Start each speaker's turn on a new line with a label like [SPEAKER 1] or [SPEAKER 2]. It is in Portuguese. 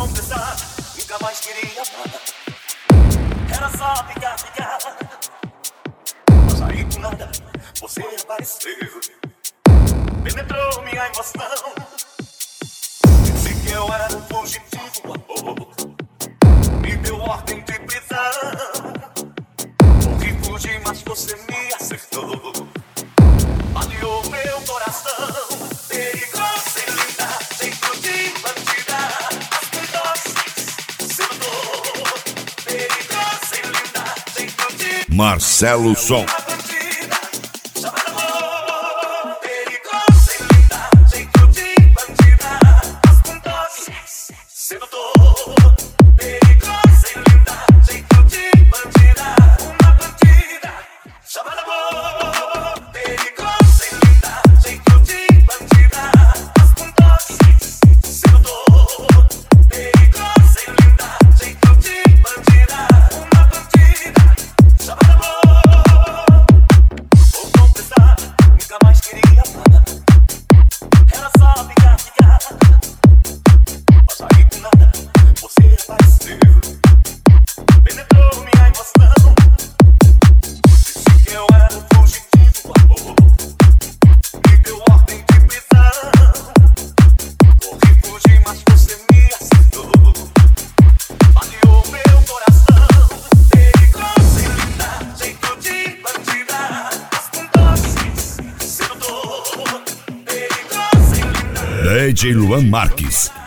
[SPEAKER 1] confessar, nunca mais queria amar. Era só ficar. Mas aí do nada você apareceu, penetrou minha emoção. Disse que eu era um fugitivo, amor, me deu ordem de prisão. Corri, fugi, mas você me acertou, baleou meu coração. Perigosa e linda, jeito de bandida, as doces, sedutor. Perigosa e linda, jeito de
[SPEAKER 2] Marcelo Som. DJ Luan Marques.